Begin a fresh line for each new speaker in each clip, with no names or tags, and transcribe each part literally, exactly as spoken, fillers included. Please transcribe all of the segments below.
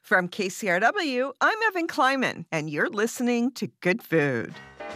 From K C R W, I'm Evan Kleiman, and you're listening to Good Food.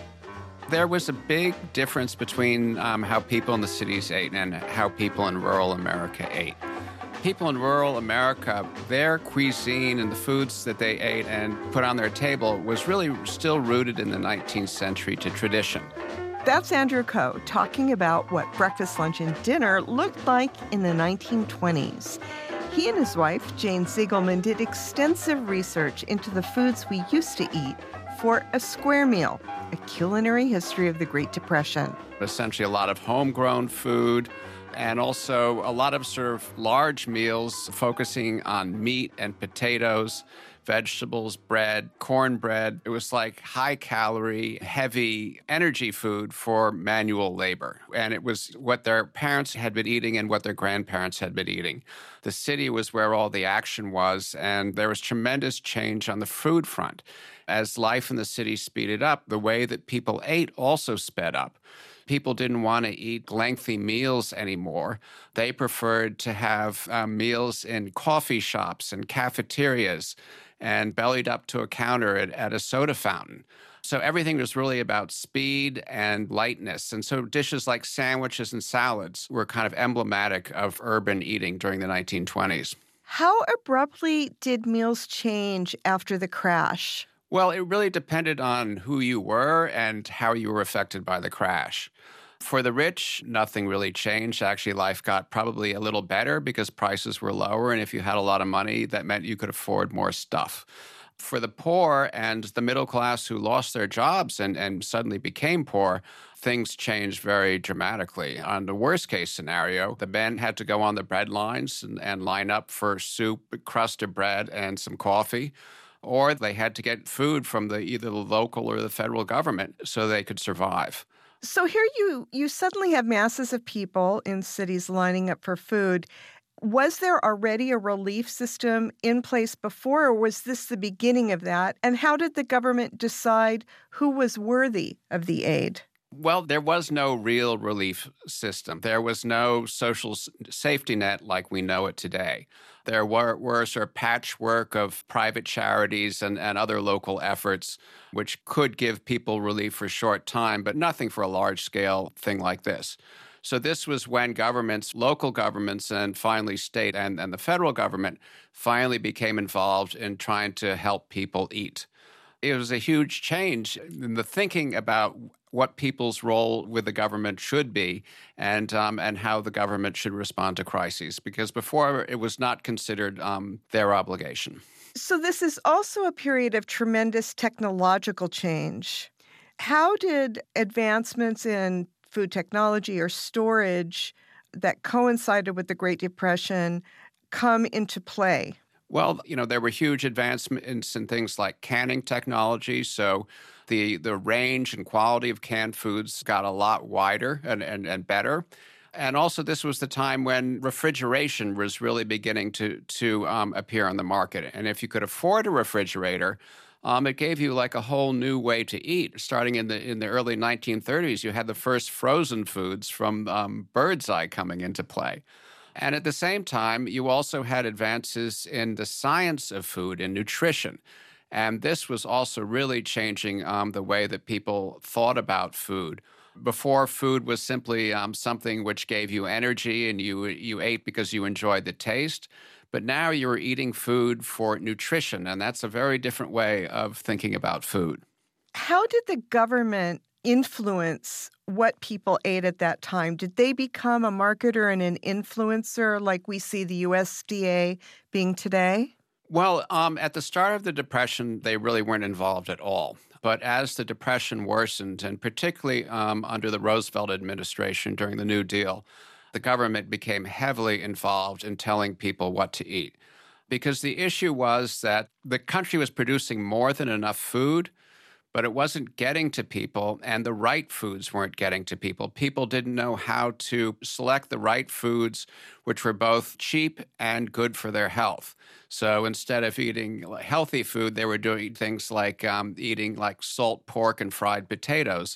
There was a big difference between um, how people in the cities ate and how people in rural America ate. People in rural America, their cuisine and the foods that they ate and put on their table was really still rooted in the nineteenth century to tradition.
That's Andrew Ko talking about what breakfast, lunch, and dinner looked like in the nineteen twenties. He and his wife, Jane Ziegelman, did extensive research into the foods we used to eat for a square meal, a culinary history of the Great Depression.
Essentially a lot of homegrown food and also a lot of sort of large meals focusing on meat and potatoes, vegetables, bread, cornbread. It was like high-calorie, heavy energy food for manual labor. And it was what their parents had been eating and what their grandparents had been eating. The city was where all the action was, and there was tremendous change on the food front. As life in the city speeded up, the way that people ate also sped up. People didn't want to eat lengthy meals anymore. They preferred to have uh, meals in coffee shops and cafeterias and bellied up to a counter at, at a soda fountain. So everything was really about speed and lightness. And so dishes like sandwiches and salads were kind of emblematic of urban eating during the nineteen twenties.
How abruptly did meals change after the crash?
Well, it really depended on who you were and how you were affected by the crash. For the rich, nothing really changed. Actually, life got probably a little better because prices were lower, and if you had a lot of money, that meant you could afford more stuff. For the poor and the middle class who lost their jobs and, and suddenly became poor, things changed very dramatically. On the worst case scenario, the men had to go on the bread lines and, and line up for soup, crust of bread, and some coffee. Or they had to get food from the either the local or the federal government so they could survive.
So here you you suddenly have masses of people in cities lining up for food. Was there already a relief system in place before, or was this the beginning of that? And how did the government decide who was worthy of the aid?
Well, there was no real relief system. There was no social safety net like we know it today. There were, were sort of patchwork of private charities and, and other local efforts which could give people relief for a short time, but nothing for a large-scale thing like this. So this was when governments, local governments, and finally state and, and the federal government finally became involved in trying to help people eat. It was a huge change in the thinking about what people's role with the government should be and um, and how the government should respond to crises, because before it was not considered um, their obligation.
So this is also a period of tremendous technological change. How did advancements in food technology or storage that coincided with the Great Depression come into play?
Well, you know, there were huge advancements in things like canning technology. So the the range and quality of canned foods got a lot wider and, and, and better. And also this was the time when refrigeration was really beginning to, to um, appear on the market. And if you could afford a refrigerator, um, it gave you like a whole new way to eat. Starting in the in the early nineteen thirties, you had the first frozen foods from um, Birds Eye coming into play. And at the same time, you also had advances in the science of food and nutrition. And this was also really changing um, the way that people thought about food. Before, food was simply um, something which gave you energy and you you ate because you enjoyed the taste. But now you're eating food for nutrition, and that's a very different way of thinking about food.
How did the government influence what people ate at that time? Did they become a marketer and an influencer like we see the U S D A being today?
Well, um, at the start of the Depression, they really weren't involved at all. But as the Depression worsened, and particularly um, under the Roosevelt administration during the New Deal, the government became heavily involved in telling people what to eat. Because the issue was that the country was producing more than enough food, but it wasn't getting to people, and the right foods weren't getting to people. People didn't know how to select the right foods, which were both cheap and good for their health. So instead of eating healthy food, they were doing things like um, eating like salt pork and fried potatoes,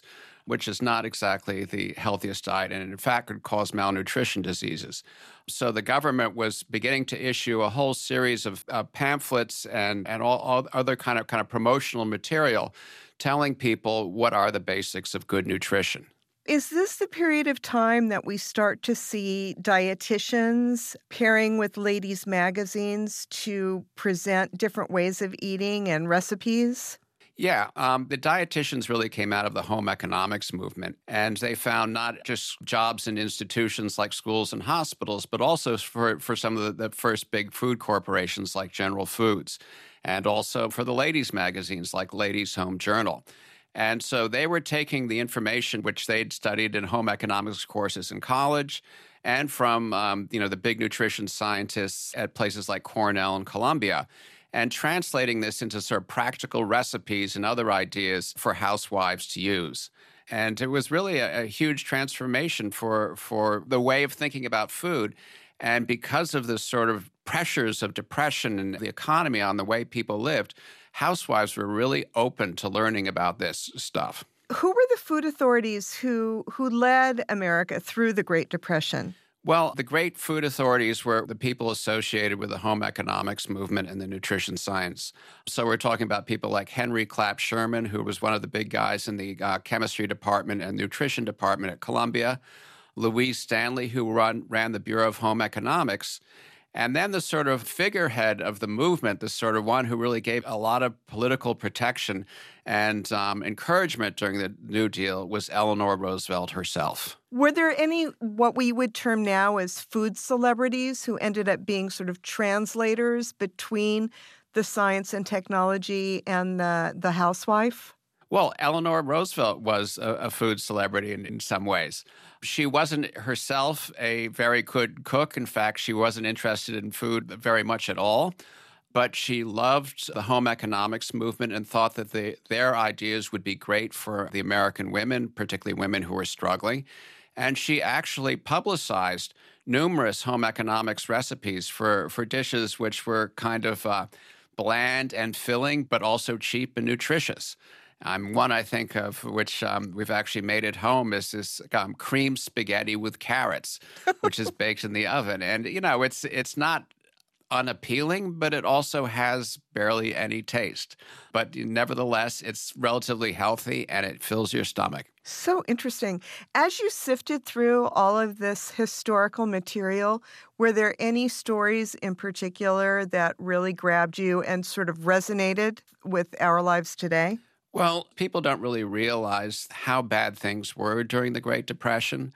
which is not exactly the healthiest diet, and in fact could cause malnutrition diseases. So the government was beginning to issue a whole series of uh, pamphlets and, and all, all other kind of kind of promotional material telling people what are the basics of good nutrition.
Is this the period of time that we start to see dietitians pairing with ladies' magazines to present different ways of eating and recipes?
Yeah, um, the dietitians really came out of the home economics movement, and they found not just jobs in institutions like schools and hospitals, but also for, for some of the, the first big food corporations like General Foods, and also for the ladies' magazines like Ladies' Home Journal. And so they were taking the information which they'd studied in home economics courses in college and from um, you know, the big nutrition scientists at places like Cornell and Columbia, and translating this into sort of practical recipes and other ideas for housewives to use. And it was really a, a huge transformation for, for the way of thinking about food. And because of the sort of pressures of depression and the economy on the way people lived, housewives were really open to learning about this stuff.
Who were the food authorities who, who led America through the Great Depression?
Well, the great food authorities were the people associated with the home economics movement and the nutrition science. So we're talking about people like Henry Clapp Sherman, who was one of the big guys in the uh, chemistry department and nutrition department at Columbia, Louise Stanley, who run, ran the Bureau of Home Economics, and then the sort of figurehead of the movement, the sort of one who really gave a lot of political protection and um, encouragement during the New Deal, was Eleanor Roosevelt herself.
Were there any, what we would term now as food celebrities, who ended up being sort of translators between the science and technology and the, the housewife?
Well, Eleanor Roosevelt was a, a food celebrity in, in some ways. She wasn't herself a very good cook. In fact, she wasn't interested in food very much at all. But she loved the home economics movement and thought that the, their ideas would be great for the American women, particularly women who were struggling. And she actually publicized numerous home economics recipes for, for dishes which were kind of uh, bland and filling, but also cheap and nutritious. Um, one I think of, which um, we've actually made at home, is this um, cream spaghetti with carrots, which is baked in the oven. And, you know, it's it's not unappealing, but it also has barely any taste. But nevertheless, it's relatively healthy and it fills your stomach.
So interesting. As you sifted through all of this historical material, were there any stories in particular that really grabbed you and sort of resonated with our lives today?
Well, people don't really realize how bad things were during the Great Depression.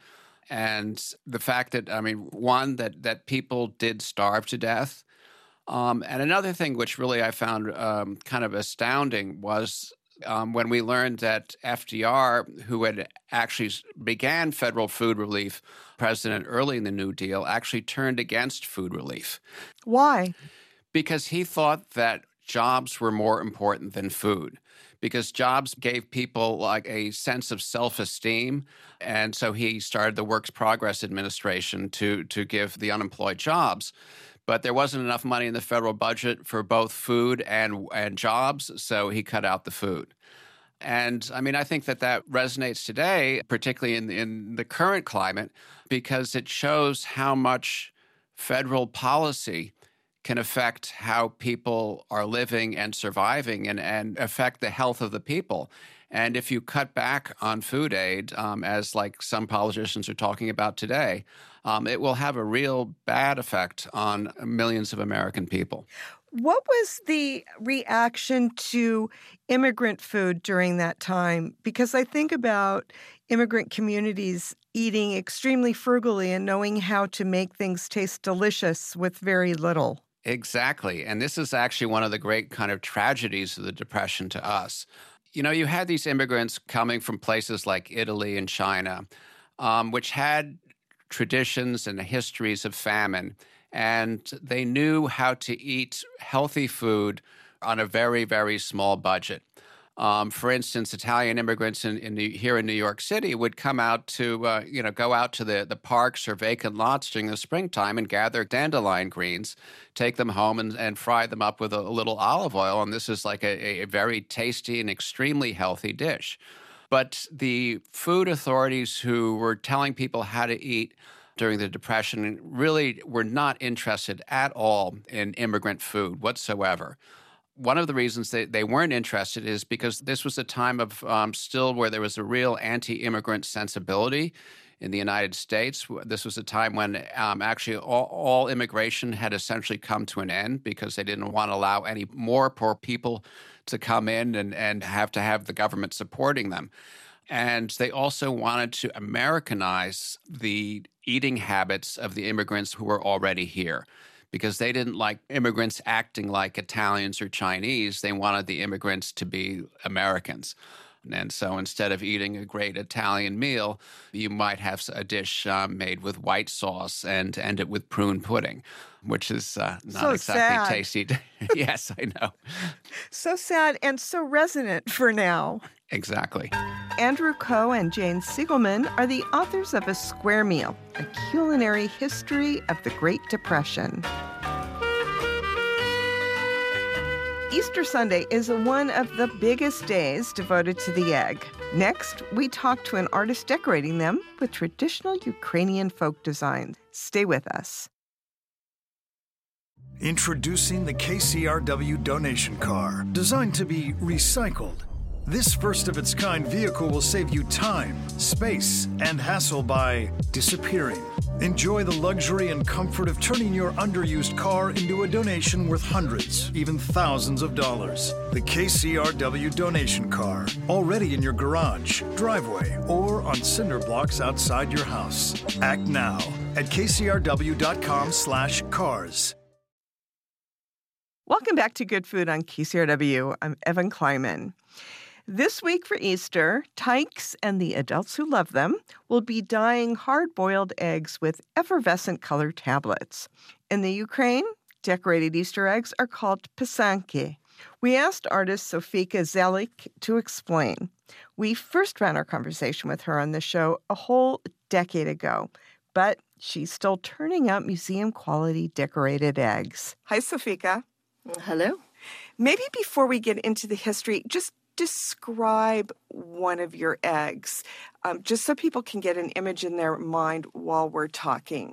And the fact that, I mean, one, that, that people did starve to death. Um, and another thing which really I found um, kind of astounding was um, when we learned that F D R, who had actually began federal food relief, president early in the New Deal, actually turned against food relief.
Why?
Because he thought that jobs were more important than food. Because jobs gave people like a sense of self-esteem. And so he started the Works Progress Administration to, to give the unemployed jobs. But there wasn't enough money in the federal budget for both food and, and jobs, so he cut out the food. And I mean, I think that that resonates today, particularly in, in the current climate, because it shows how much federal policy can affect how people are living and surviving and, and affect the health of the people. And if you cut back on food aid, um, as like some politicians are talking about today, um, it will have a real bad effect on millions of American people.
What was the reaction to immigrant food during that time? Because I think about immigrant communities eating extremely frugally and knowing how to make things taste delicious with very little.
Exactly. And this is actually one of the great kind of tragedies of the Depression to us. You know, you had these immigrants coming from places like Italy and China, um, which had traditions and histories of famine, and they knew how to eat healthy food on a very, very small budget. Um, for instance, Italian immigrants in, in New, here in New York City would come out to, uh, you know, go out to the, the parks or vacant lots during the springtime and gather dandelion greens, take them home and, and fry them up with a, a little olive oil. And this is like a, a very tasty and extremely healthy dish. But the food authorities who were telling people how to eat during the Depression really were not interested at all in immigrant food whatsoever. One of the reasons they, they weren't interested is because this was a time of um, still where there was a real anti-immigrant sensibility in the United States. This was a time when um, actually all, all immigration had essentially come to an end because they didn't want to allow any more poor people to come in and, and have to have the government supporting them. And they also wanted to Americanize the eating habits of the immigrants who were already here, because they didn't like immigrants acting like Italians or Chinese. They wanted the immigrants to be Americans. And so instead of eating a great Italian meal, you might have a dish um, made with white sauce and end it with prune pudding, which is uh, not
so
exactly
sad.
tasty. Yes, I know.
So sad and so resonant for now.
Exactly.
Andrew Ko and Jane Siegelman are the authors of A Square Meal, a culinary history of the Great Depression. Easter Sunday is one of the biggest days devoted to the egg. Next, we talk to an artist decorating them with traditional Ukrainian folk designs. Stay with us.
Introducing the K C R W donation car, designed to be recycled. This first-of-its-kind vehicle will save you time, space, and hassle by disappearing. Enjoy the luxury and comfort of turning your underused car into a donation worth hundreds, even thousands of dollars. The K C R W donation car, already in your garage, driveway, or on cinder blocks outside your house. Act now at kcrw.com slash cars.
Welcome back to Good Food on K C R W. I'm Evan Kleiman. This week for Easter, tykes and the adults who love them will be dyeing hard-boiled eggs with effervescent color tablets. In the Ukraine, decorated Easter eggs are called pisanki. We asked artist Sofika Zelik to explain. We first ran our conversation with her on the show a whole decade ago, but she's still turning out museum-quality decorated eggs. Hi, Sofika.
Hello.
Maybe before we get into the history, just describe one of your eggs, um, just so people can get an image in their mind while we're talking.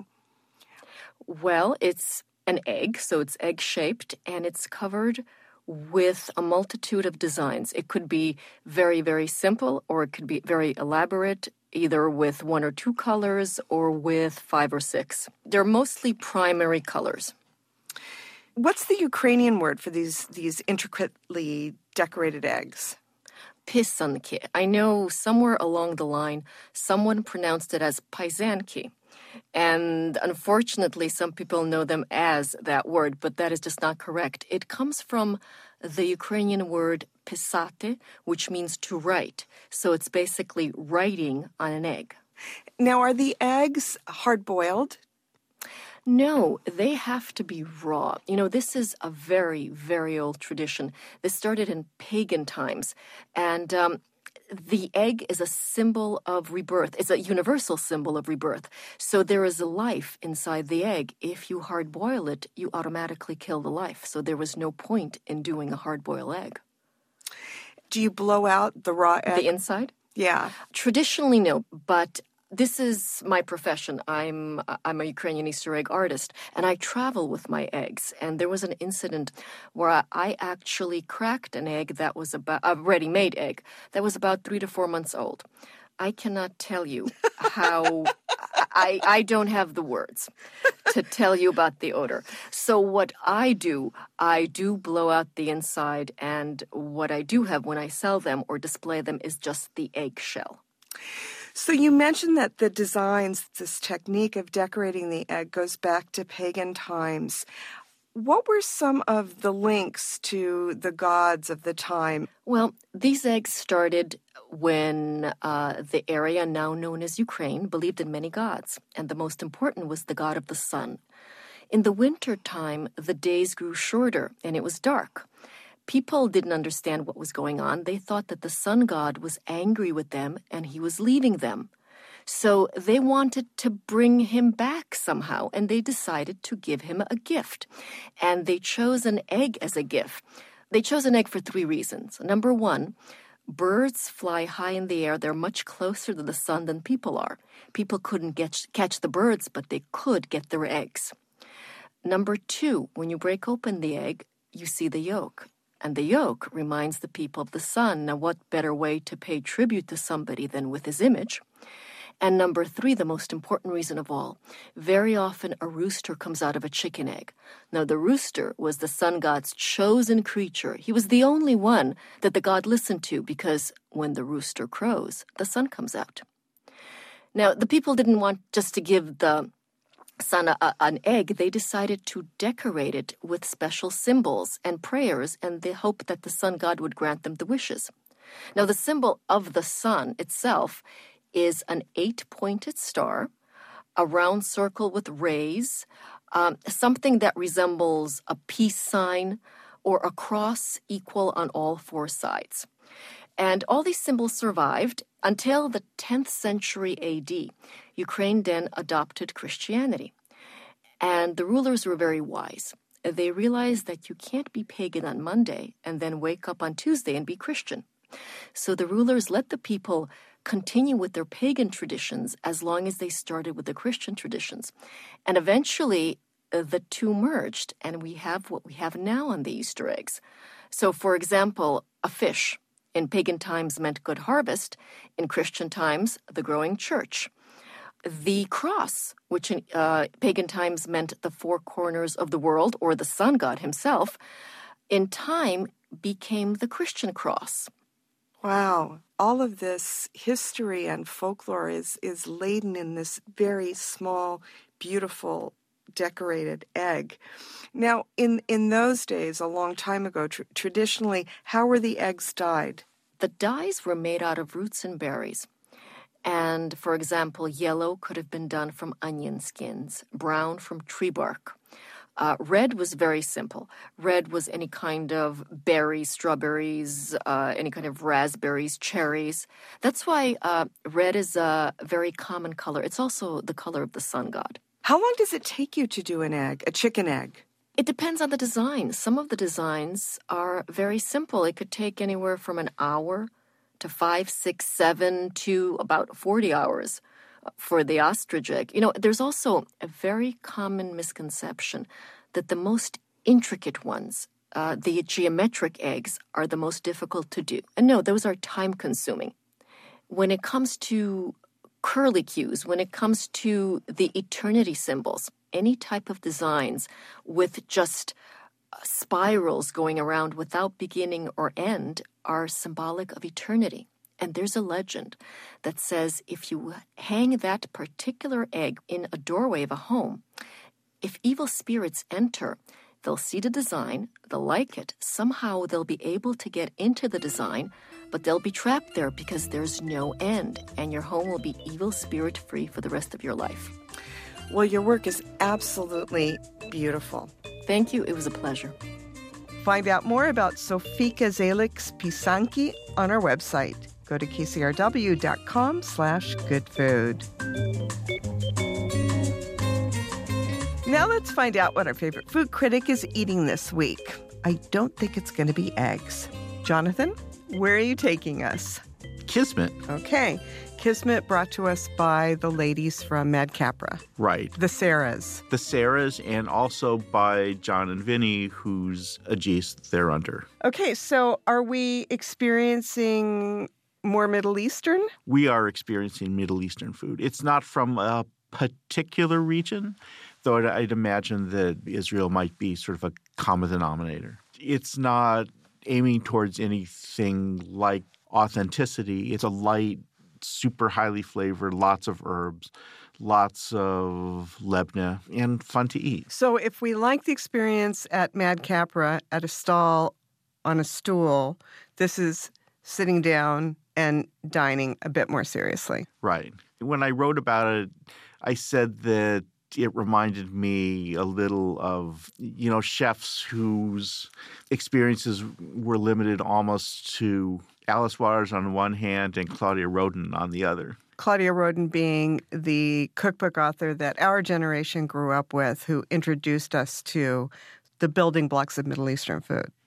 Well, it's an egg, so it's egg-shaped, and it's covered with a multitude of designs. It could be very, very simple, or it could be very elaborate, either with one or two colors or with five or six. They're mostly primary colors.
What's the Ukrainian word for these these intricately decorated eggs?
Pisanki. I know somewhere along the line, someone pronounced it as paisanki. And unfortunately, some people know them as that word, but that is just not correct. It comes from the Ukrainian word pisate, which means to write. So it's basically writing on an egg.
Now, are the eggs hard-boiled?
No, they have to be raw. You know, this is a very, very old tradition. This started in pagan times. And um, the egg is a symbol of rebirth. It's a universal symbol of rebirth. So there is a life inside the egg. If you hard-boil it, you automatically kill the life. So there was no point in doing a hard-boiled egg.
Do you blow out the raw egg?
The inside?
Yeah.
Traditionally, no, but this is my profession. I'm I'm a Ukrainian Easter egg artist, and I travel with my eggs. And there was an incident where I, I actually cracked an egg that was about a ready-made egg that was about three to four months old. I cannot tell you how I I don't have the words to tell you about the odor. So what I do, I do blow out the inside, and what I do have when I sell them or display them is just the egg shell.
So you mentioned that the designs, this technique of decorating the egg goes back to pagan times. What were some of the links to the gods of the time?
Well, these eggs started when uh, the area now known as Ukraine believed in many gods, and the most important was the god of the sun. In the winter time, the days grew shorter and it was dark. People didn't understand what was going on. They thought that the sun god was angry with them and he was leaving them. So they wanted to bring him back somehow, and they decided to give him a gift. And they chose an egg as a gift. They chose an egg for three reasons. Number one, Birds fly high in the air. They're much closer to the sun than people are. People couldn't get, catch the birds, but they could get their eggs. Number two, when you break open the egg, you see the yolk. And the yolk reminds the people of the sun. Now, what better way to pay tribute to somebody than with his image? And number three, the most important reason of all, very often a rooster comes out of a chicken egg. Now, the rooster was the sun god's chosen creature. He was the only one that the god listened to because when the rooster crows, the sun comes out. Now, the people didn't want just to give the sun a, an egg. They decided to decorate it with special symbols and prayers and the hope that the sun god would grant them the wishes. Now, the symbol of the sun itself is an eight-pointed star, a round circle with rays, um, something that resembles a peace sign or a cross equal on all four sides. And all these symbols survived until the tenth century A D. Ukraine then adopted Christianity. And the rulers were very wise. They realized that you can't be pagan on Monday and then wake up on Tuesday and be Christian. So the rulers let the people continue with their pagan traditions as long as they started with the Christian traditions. And eventually, uh, the two merged, and we have what we have now on the Easter eggs. So, for example, a fish in pagan times meant good harvest. In Christian times, the growing church. The cross, which in uh, pagan times meant the four corners of the world or the sun god himself, in time became the Christian cross.
Wow. All of this history and folklore is, is laden in this very small, beautiful, decorated egg. Now, in, in those days, a long time ago, tr- traditionally, how were the eggs dyed?
The dyes were made out of roots and berries. And, for example, yellow could have been done from onion skins, brown from tree bark. Uh, red was very simple. Red was any kind of berries, strawberries, uh, any kind of raspberries, cherries. That's why uh, red is a very common color. It's also the color of the sun god.
How long does it take you to do an egg, a chicken egg?
It depends on the design. Some of the designs are very simple. It could take anywhere from an hour to five, six, seven to about forty hours. For the ostrich egg. You know, there's also a very common misconception that the most intricate ones, uh, the geometric eggs, are the most difficult to do. And no, those are time-consuming. When it comes to curlicues, when it comes to the eternity symbols, any type of designs with just uh, spirals going around without beginning or end are symbolic of eternity. And there's a legend that says if you hang that particular egg in a doorway of a home, if evil spirits enter, they'll see the design, they'll like it, somehow they'll be able to get into the design, but they'll be trapped there because there's no end, and your home will be evil spirit free for the rest of your life.
Well, your work is absolutely beautiful.
Thank you. It was a pleasure.
Find out more about Sofika Zalich's pisanki on our website. Go to kcrw.com slash good food. Now let's find out what our favorite food critic is eating this week. I don't think it's going to be eggs. Jonathan, where are you taking us?
Kismet.
Okay. Kismet brought to us by the ladies from Mad Capra.
Right.
The Sarahs.
The Sarahs, and also by John and Vinny, whose adjacent they're under.
Okay, so are we experiencing more Middle Eastern?
We are experiencing Middle Eastern food. It's not from a particular region, though I'd, I'd imagine that Israel might be sort of a common denominator. It's not aiming towards anything like authenticity. It's a light, super highly flavored, lots of herbs, lots of lebna, and fun to eat.
So if we like the experience at Mad Capra at a stall on a stool, this is sitting down and dining a bit more seriously.
Right. When I wrote about it, I said that it reminded me a little of, you know, chefs whose experiences were limited almost to Alice Waters on one hand and Claudia Roden on the other.
Claudia Roden being the cookbook author that our generation grew up with, who introduced us to the building blocks of Middle Eastern food.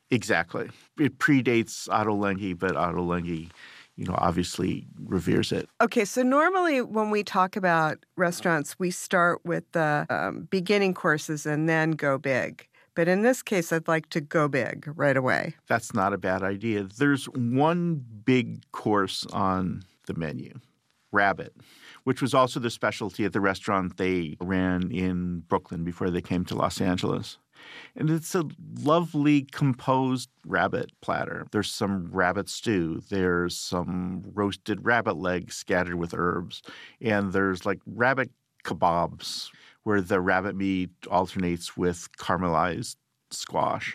Exactly. It predates Ottolenghi, but Ottolenghi, you know, obviously reveres it.
Okay, so normally when we talk about restaurants, we start with the um, beginning courses and then go big. But in this case, I'd like to go big right away.
That's not a bad idea. There's one big course on the menu, rabbit, which was also the specialty at the restaurant they ran in Brooklyn before they came to Los Angeles. And it's a lovely composed rabbit platter. There's some rabbit stew. There's some roasted rabbit legs scattered with herbs. And there's like rabbit kebabs where the rabbit meat alternates with caramelized squash.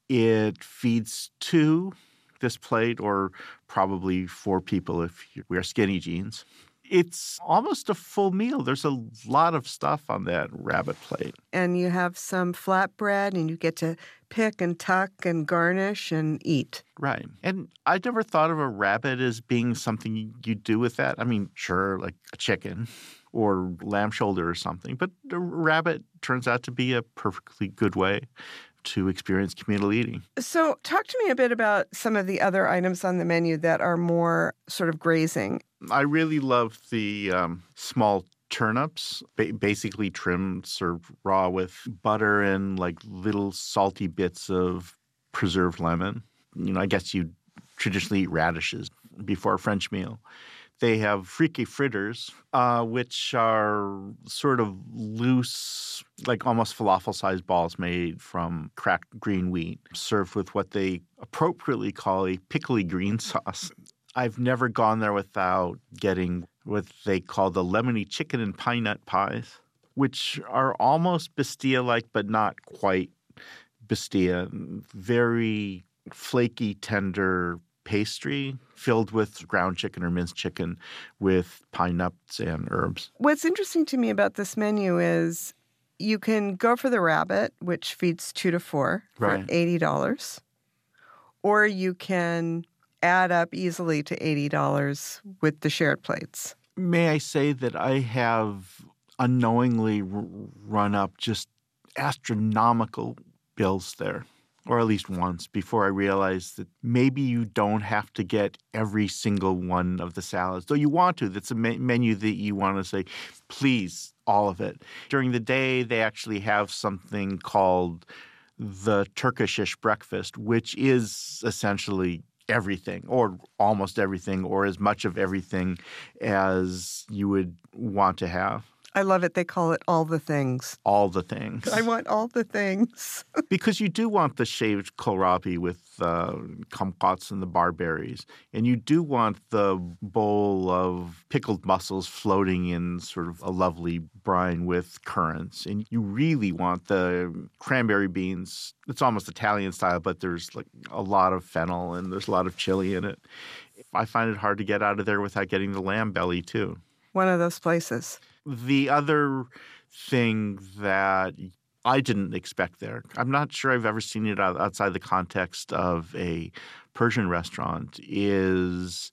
It feeds two, this plate, or probably four people if you wear skinny jeans. It's almost a full meal. There's a lot of stuff on that rabbit plate.
And you have some flatbread, and you get to pick and tuck and garnish and eat.
Right. And I never thought of a rabbit as being something you do with that. I mean, sure, like a chicken or lamb shoulder or something. But a rabbit turns out to be a perfectly good way to experience communal eating.
So talk to me a bit about some of the other items on the menu that are more sort of grazing.
I really love the um, small turnips, ba- basically trimmed, served raw with butter and like little salty bits of preserved lemon. You know, I guess you traditionally eat radishes before a French meal. They have frique fritters, uh, which are sort of loose, like almost falafel-sized balls made from cracked green wheat, served with what they appropriately call a pickly green sauce. I've never gone there without getting what they call the lemony chicken and pine nut pies, which are almost Bastia-like, but not quite Bastia. Very flaky, tender pastry filled with ground chicken or minced chicken with pine nuts and herbs.
What's interesting to me about this menu is you can go for the rabbit, which feeds two to four for
Right.
eighty dollars, or you can add up easily to eighty dollars with the shared plates.
May I say that I have unknowingly r- run up just astronomical bills there, or at least once, before I realized that maybe you don't have to get every single one of the salads, though you want to. That's a me- menu that you want to say, please, all of it. During the day, they actually have something called the Turkishish breakfast, which is essentially everything, or almost everything, or as much of everything as you would want to have.
I love it. They call it all the things.
All the things.
I want all the things.
Because you do want the shaved kohlrabi with uh, kumquats and the barberries. And you do want the bowl of pickled mussels floating in sort of a lovely brine with currants. And you really want the cranberry beans. It's almost Italian style, but there's like a lot of fennel and there's a lot of chili in it. I find it hard to get out of there without getting the lamb belly, too.
One of those places.
The other thing that I didn't expect there, I'm not sure I've ever seen it outside the context of a Persian restaurant, is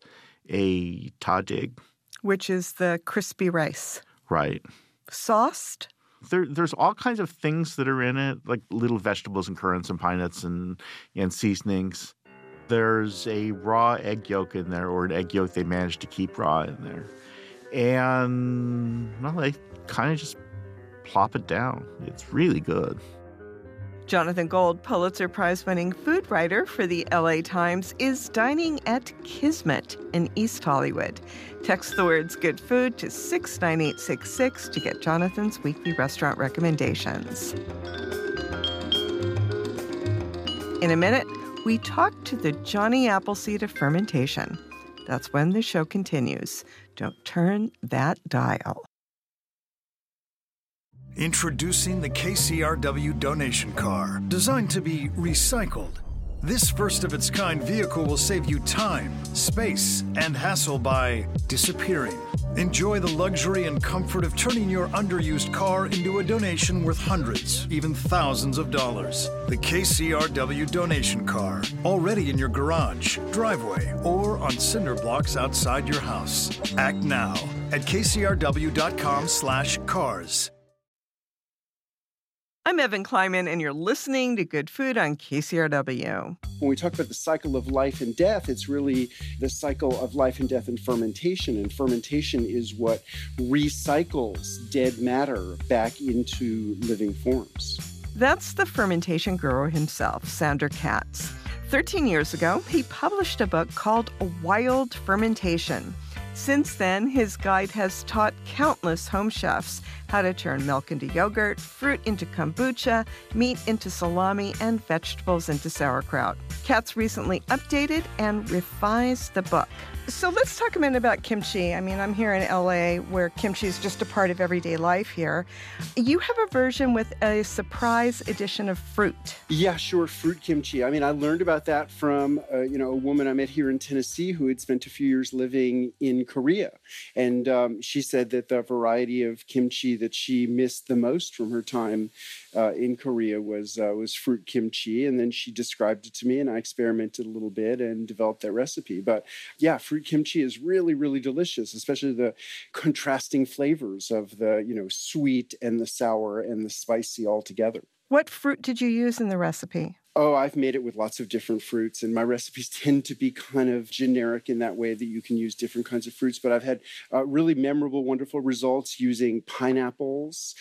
a tahdig.
Which is the crispy rice.
Right.
Sauced?
There, there's all kinds of things that are in it, like little vegetables and currants and pine nuts and, and seasonings. There's a raw egg yolk in there, or an egg yolk they managed to keep raw in there. And, well, they kind of just plop it down. It's really good.
Jonathan Gold, Pulitzer Prize-winning food writer for the L A Times, is dining at Kismet in East Hollywood. Text the words good food to six nine eight six six to get Jonathan's weekly restaurant recommendations. In a minute, we talk to the Johnny Appleseed of fermentation. That's when the show continues. Don't turn that dial.
Introducing the K C R W donation car, designed to be recycled. This first-of-its-kind vehicle will save you time, space, and hassle by disappearing. Enjoy the luxury and comfort of turning your underused car into a donation worth hundreds, even thousands of dollars. The K C R W donation car, already in your garage, driveway, or on cinder blocks outside your house. Act now at kcrw.com slash cars.
I'm Evan Kleiman, and you're listening to Good Food on K C R W.
When we talk about the cycle of life and death, it's really the cycle of life and death and fermentation. And fermentation is what recycles dead matter back into living forms.
That's the fermentation guru himself, Sandor Katz. Thirteen years ago, he published a book called Wild Fermentation. Since then, his guide has taught countless home chefs how to turn milk into yogurt, fruit into kombucha, meat into salami, and vegetables into sauerkraut. Katz recently updated and revised the book. So let's talk a minute about kimchi. I mean, I'm here in L A where kimchi is just a part of everyday life here. You have a version with a surprise addition of fruit.
Yeah, sure. Fruit kimchi. I mean, I learned about that from, uh, you know, a woman I met here in Tennessee who had spent a few years living in Korea. And um, she said that the variety of kimchi that she missed the most from her time uh, in Korea was uh, was fruit kimchi. And then she described it to me, and I experimented a little bit and developed that recipe. But yeah, fruit kimchi is really, really delicious, especially the contrasting flavors of the, you know, sweet and the sour and the spicy all together.
What fruit did you use in the recipe?
Oh, I've made it with lots of different fruits, and my recipes tend to be kind of generic in that way that you can use different kinds of fruits. But I've had uh, really memorable, wonderful results using pineapples,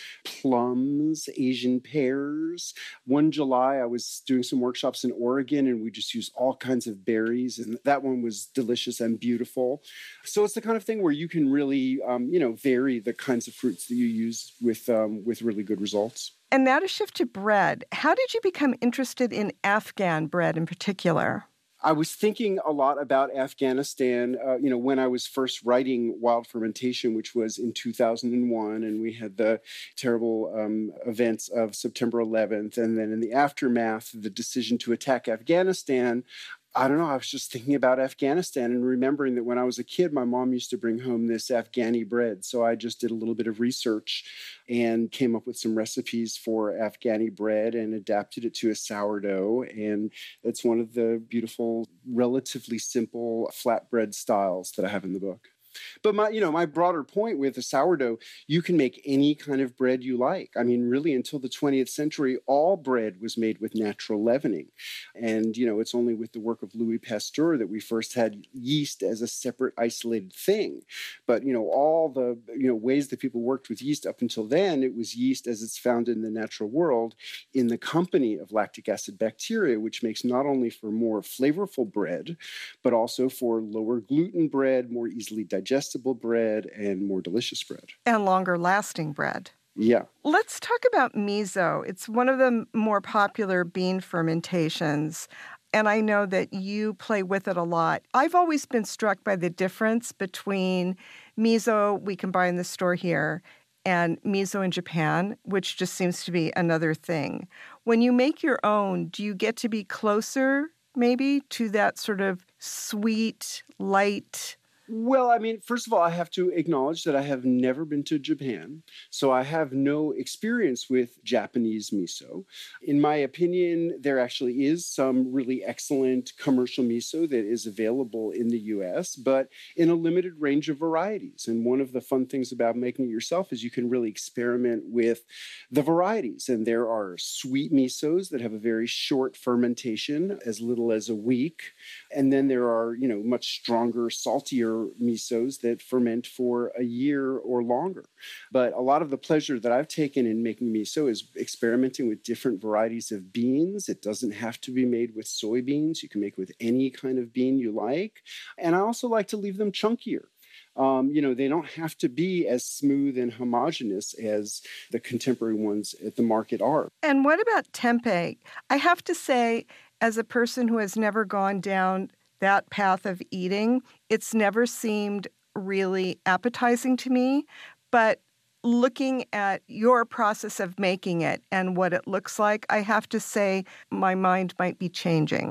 plums, Asian pears. One July, I was doing some workshops in Oregon, and we just used all kinds of berries, and that one was delicious and beautiful. So it's the kind of thing where you can really, um, you know, vary the kinds of fruits that you use with um, with really good results.
And now to shift to bread. How did you become interested in Afghan bread in particular?
I was thinking a lot about Afghanistan, uh, you know, when I was first writing Wild Fermentation, which was in two thousand one, and we had the terrible um, events of September eleventh. And then in the aftermath, the decision to attack Afghanistan, I don't know, I was just thinking about Afghanistan and remembering that when I was a kid, my mom used to bring home this Afghani bread. So I just did a little bit of research and came up with some recipes for Afghani bread and adapted it to a sourdough. And it's one of the beautiful, relatively simple flatbread styles that I have in the book. But my, you know, my broader point with a sourdough, you can make any kind of bread you like. I mean, really, until the twentieth century, all bread was made with natural leavening. And, you know, it's only with the work of Louis Pasteur that we first had yeast as a separate, isolated thing. But, you know, all the, you know, ways that people worked with yeast up until then, it was yeast as it's found in the natural world in the company of lactic acid bacteria, which makes not only for more flavorful bread, but also for lower gluten bread, more easily digestible. digestible bread, and more delicious bread.
And longer lasting bread.
Yeah.
Let's talk about miso. It's one of the more popular bean fermentations, and I know that you play with it a lot. I've always been struck by the difference between miso we can buy in the store here and miso in Japan, which just seems to be another thing. When you make your own, do you get to be closer, maybe, to that sort of sweet, light?
Well, I mean, first of all, I have to acknowledge that I have never been to Japan, so I have no experience with Japanese miso. In my opinion, there actually is some really excellent commercial miso that is available in the U S, but in a limited range of varieties. And one of the fun things about making it yourself is you can really experiment with the varieties. And there are sweet misos that have a very short fermentation, as little as a week. And then there are, you know, much stronger, saltier misos that ferment for a year or longer. But a lot of the pleasure that I've taken in making miso is experimenting with different varieties of beans. It doesn't have to be made with soybeans. You can make it with any kind of bean you like. And I also like to leave them chunkier. Um, you know, they don't have to be as smooth and homogeneous as the contemporary ones at the market are.
And what about tempeh? I have to say, as a person who has never gone down that path of eating, it's never seemed really appetizing to me. But looking at your process of making it and what it looks like, I have to say my mind might be changing.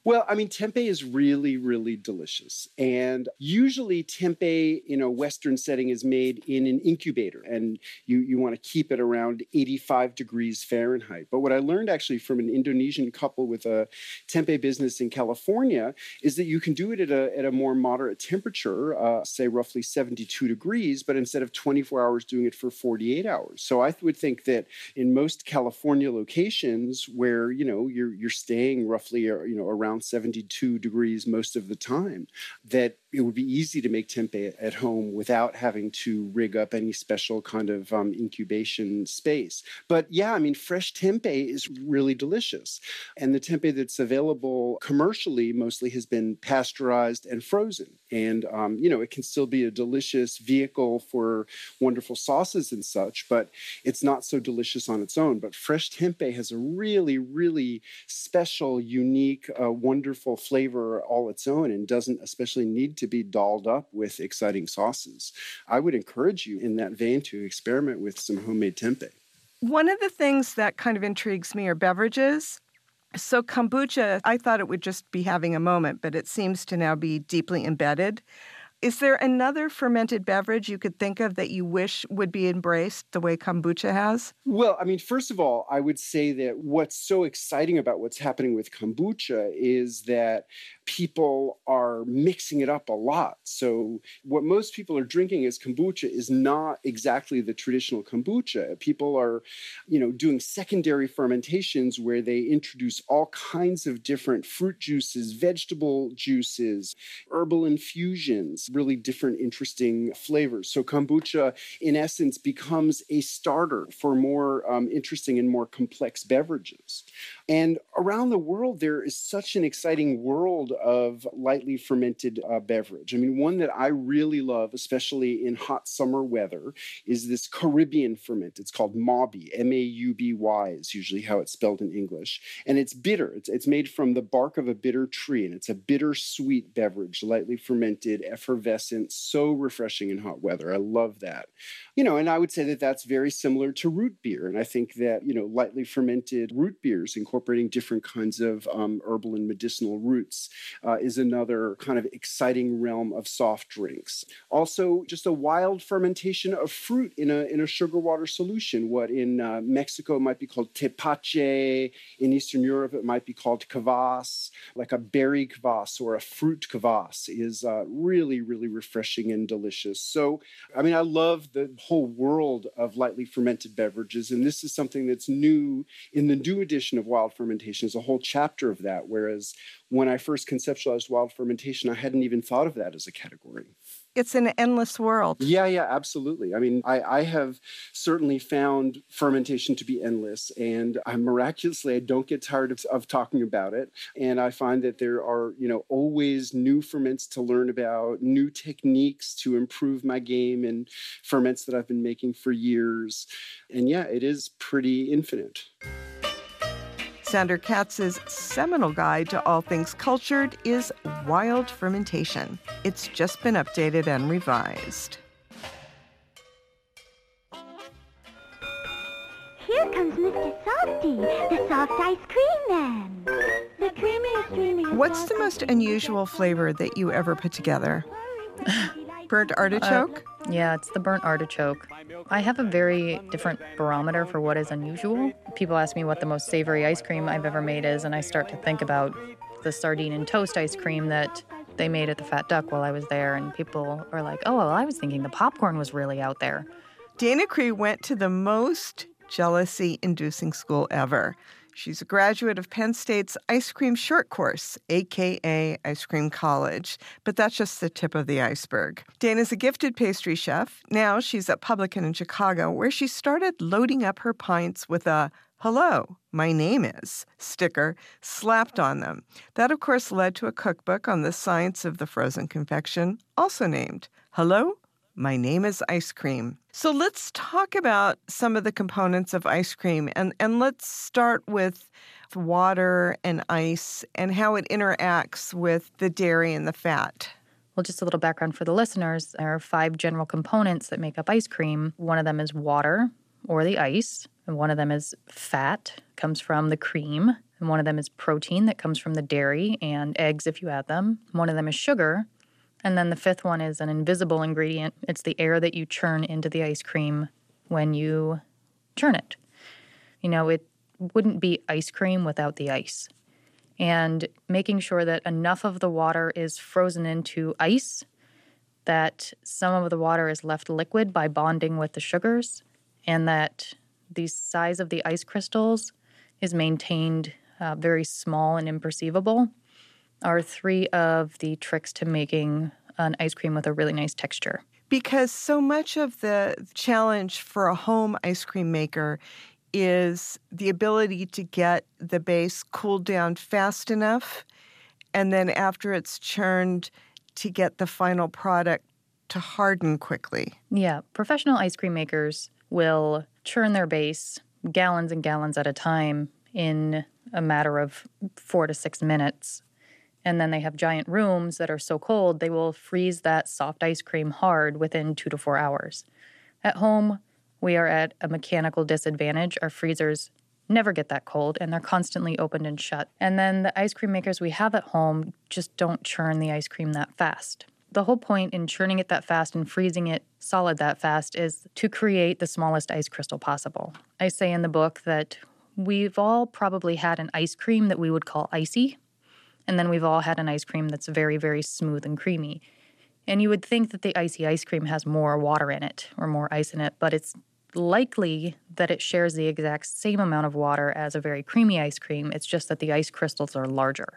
Well, I mean, tempeh is really, really delicious. And usually tempeh in a Western setting is made in an incubator, and you, you want to keep it around eighty-five degrees Fahrenheit. But what I learned actually from an Indonesian couple with a tempeh business in California is that you can do it at a, at a more moderate temperature, uh, say roughly seventy-two degrees, but instead of twenty-four hours, doing it for forty-eight hours. So I would think that in most California locations where, you know, you're, you're staying roughly, you know, around seventy-two degrees most of the time, that it would be easy to make tempeh at home without having to rig up any special kind of um, incubation space. But yeah, I mean, fresh tempeh is really delicious. And the tempeh that's available commercially mostly has been pasteurized and frozen. And, um, you know, it can still be a delicious vehicle for wonderful sauces and such, but it's not so delicious on its own. But fresh tempeh has a really, really special, unique, uh, wonderful flavor all its own, and doesn't especially need to be dolled up with exciting sauces. I would encourage you in that vein to experiment with some homemade tempeh.
One of the things that kind of intrigues me are beverages. So kombucha, I thought it would just be having a moment, but it seems to now be deeply embedded. Is there another fermented beverage you could think of that you wish would be embraced the way kombucha has?
Well, I mean, first of all, I would say that what's so exciting about what's happening with kombucha is that people are mixing it up a lot. So what most people are drinking as kombucha is not exactly the traditional kombucha. People are, you know, doing secondary fermentations where they introduce all kinds of different fruit juices, vegetable juices, herbal infusions, really different, interesting flavors. So kombucha, in essence, becomes a starter for more um, interesting and more complex beverages. And around the world, there is such an exciting world of lightly fermented uh, beverage. I mean, one that I really love, especially in hot summer weather, is this Caribbean ferment. It's called Mauby, M A U B Y is usually how it's spelled in English. And it's bitter. It's, it's made from the bark of a bitter tree, and it's a bittersweet beverage, lightly fermented, effervescent, so refreshing in hot weather. I love that. You know, and I would say that that's very similar to root beer. And I think that, you know, lightly fermented root beers incorporating different kinds of um, herbal and medicinal roots uh, is another kind of exciting realm of soft drinks. Also, just a wild fermentation of fruit in a in a sugar water solution. What in uh, Mexico might be called tepache, in Eastern Europe it might be called kvass, like a berry kvass or a fruit kvass is uh, really, really refreshing and delicious. So, I mean, I love the whole world of lightly fermented beverages, and this is something that's new in the new edition of Wild Fermentation. Is a whole chapter of that, whereas when I first conceptualized wild fermentation, I hadn't even thought of that as a category.
It's an endless world.
Yeah, yeah, absolutely. I mean, I, I have certainly found fermentation to be endless, and I miraculously, I don't get tired of, of talking about it. And I find that there are, you know, always new ferments to learn about, new techniques to improve my game in ferments that I've been making for years. And yeah, it is pretty infinite.
Sandor Katz's seminal guide to all things cultured is Wild Fermentation. It's just been updated and revised.
Here comes Mister Softy, the soft ice cream man. The creamiest, creamiest.
What's the most unusual flavor that you ever put together? Burnt artichoke?
Uh, yeah, it's the burnt artichoke. I have a very different barometer for what is unusual. People ask me what the most savory ice cream I've ever made is, and I start to think about the sardine and toast ice cream that they made at the Fat Duck while I was there, and people are like, oh, well, I was thinking the popcorn was really out there.
Dana Cree went to the most jealousy-inducing school ever. She's a graduate of Penn State's Ice Cream Short Course, a k a. Ice Cream College. But that's just the tip of the iceberg. Dana's a gifted pastry chef. Now she's at Publican in Chicago, where she started loading up her pints with a "Hello, my name is" sticker slapped on them. That, of course, led to a cookbook on the science of the frozen confection, also named "Hello, my name is Ice Cream." So let's talk about some of the components of ice cream, and, and let's start with water and ice and how it interacts with the dairy and the fat.
Well, just a little background for the listeners. There are five general components that make up ice cream. One of them is water, or the ice. And one of them is fat, comes from the cream. And one of them is protein that comes from the dairy and eggs if you add them. One of them is sugar. And then the fifth one is an invisible ingredient. It's the air that you churn into the ice cream when you churn it. You know, it wouldn't be ice cream without the ice. And making sure that enough of the water is frozen into ice, that some of the water is left liquid by bonding with the sugars, and that the size of the ice crystals is maintained uh, very small and imperceivable, are three of the tricks to making an ice cream with a really nice texture.
Because so much of the challenge for a home ice cream maker is the ability to get the base cooled down fast enough, and then after it's churned, to get the final product to harden quickly.
Yeah, professional ice cream makers will churn their base gallons and gallons at a time in a matter of four to six minutes. And then they have giant rooms that are so cold, they will freeze that soft ice cream hard within two to four hours. At home, we are at a mechanical disadvantage. Our freezers never get that cold, and they're constantly opened and shut. And then the ice cream makers we have at home just don't churn the ice cream that fast. The whole point in churning it that fast and freezing it solid that fast is to create the smallest ice crystal possible. I say in the book that we've all probably had an ice cream that we would call icy, and then we've all had an ice cream that's very, very smooth and creamy. And you would think that the icy ice cream has more water in it or more ice in it, but it's likely that it shares the exact same amount of water as a very creamy ice cream. It's just that the ice crystals are larger.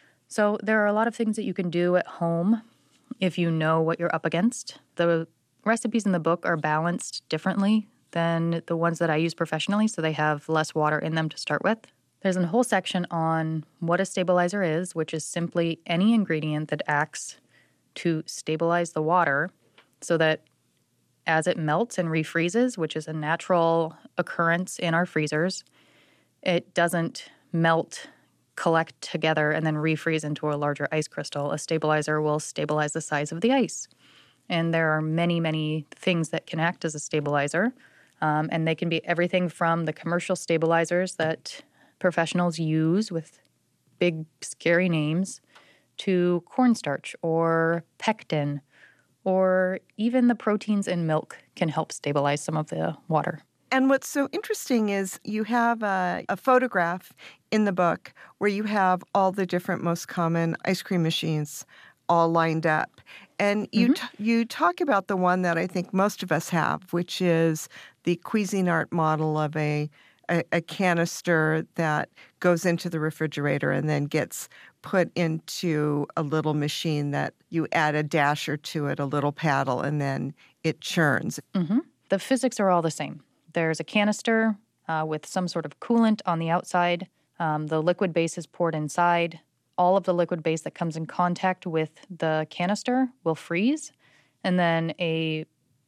So there are a lot of things that you can do at home if you know what you're up against. The recipes in the book are balanced differently than the ones that I use professionally, so they have less water in them to start with. There's a whole section on what a stabilizer is, which is simply any ingredient that acts to stabilize the water so that as it melts and refreezes, which is a natural occurrence in our freezers, it doesn't melt, collect together, and then refreeze into a larger ice crystal. A stabilizer will stabilize the size of the ice. And there are many, many things that can act as a stabilizer. Um, and they can be everything from the commercial stabilizers that professionals use with big, scary names to cornstarch or pectin, or even the proteins in milk can help stabilize some of the water.
And what's so interesting is you have a, a photograph in the book where you have all the different most common ice cream machines all lined up. And you mm-hmm. t- you talk about the one that I think most of us have, which is the Cuisinart model of a, a, a canister that goes into the refrigerator and then gets put into a little machine that you add a dasher to it, a little paddle, and then it churns.
Mm-hmm. The physics are all the same. There's a canister uh, with some sort of coolant on the outside. Um, the liquid base is poured inside. All of the liquid base that comes in contact with the canister will freeze, and then a